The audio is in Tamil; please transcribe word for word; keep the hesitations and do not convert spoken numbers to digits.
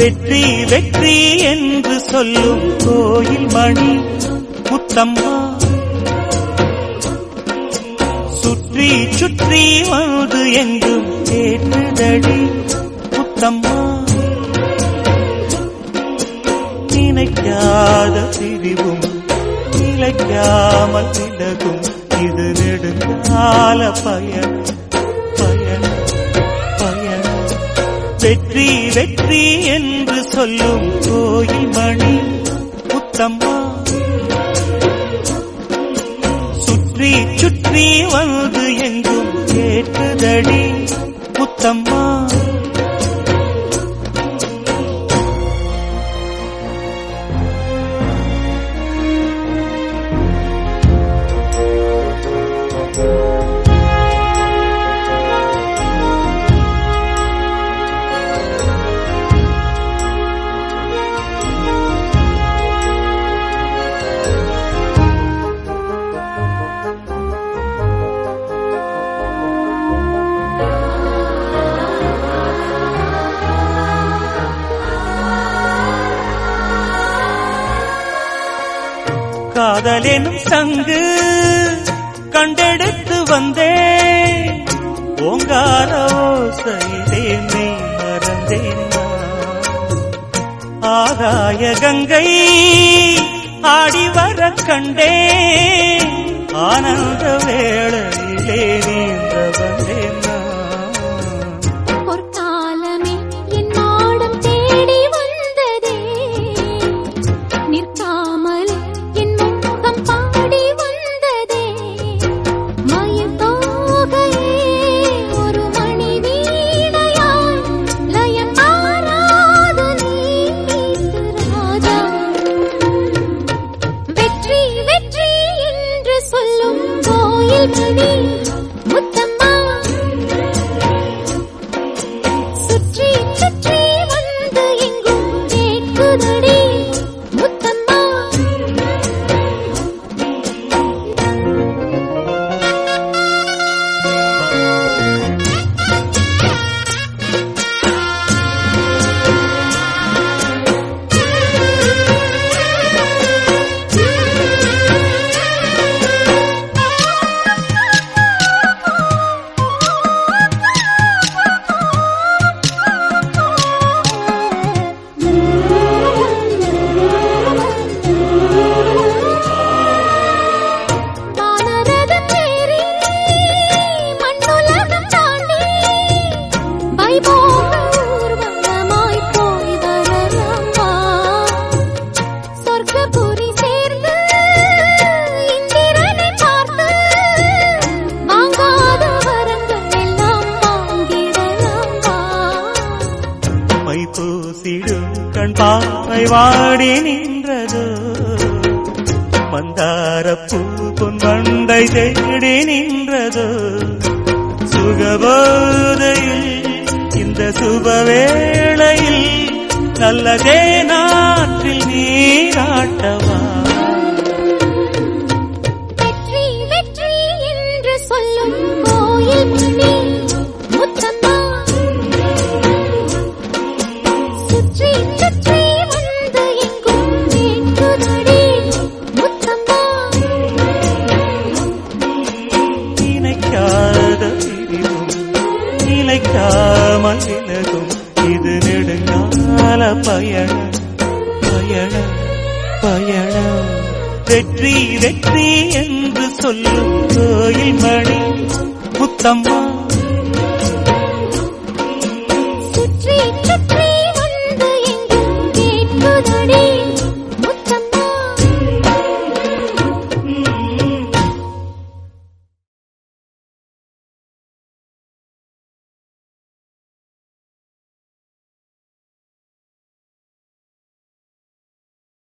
வெற்றி வெற்றி என்று சொல்லும் கோயில் மணி முத்தம்மா, சுற்றி சுற்றி வந்து எங்கும் கேட்டுதடி முத்தம்மா. நினைக்காத பிரிவும் நிலைக்காமல் விலகும் இது நெடுங்கால பயணம் பயணம் பயணம். வெற்றி வெற்றி என்று சொல்லும் கோயில் மணி முத்தம்மா, சுற்றி சுற்றி வந்து எங்கும் கேட்டுதடி முத்தம்மா. காதலெனும் சங்கு கண்டெடுத்து வந்தேன், ஓங்கார ஓசையிலே நீ மறந்தேன். ஆகாய கங்கை ஆடி வர கண்டேன், ஆனந்த வேளையிலே நீந்த வந்தேன். கண் பாவை வாடி நின்றதோ, மந்தார பூ பொன் வண்டை தேடி நின்றதோ. சுகபோதையில் இந்த சுபவேளையில் நல்லதே நாற்றில் நீராட்டவா. வெற்றி வெற்றி என்று சொல்லும் கோயில் மணி முத்தம்மா, சுற்றி சுற்றி வந்து எங்கும் கேட்குதடி முத்தம்மா. நினைக்காத பிரிவும் நிலைக்காமல் விலகும் இது நெடுங்கால பயணம் பயணம் பயணம். வெற்றி வெற்றி என்று சொல்லும் கோயில் மணி முத்தம்மா,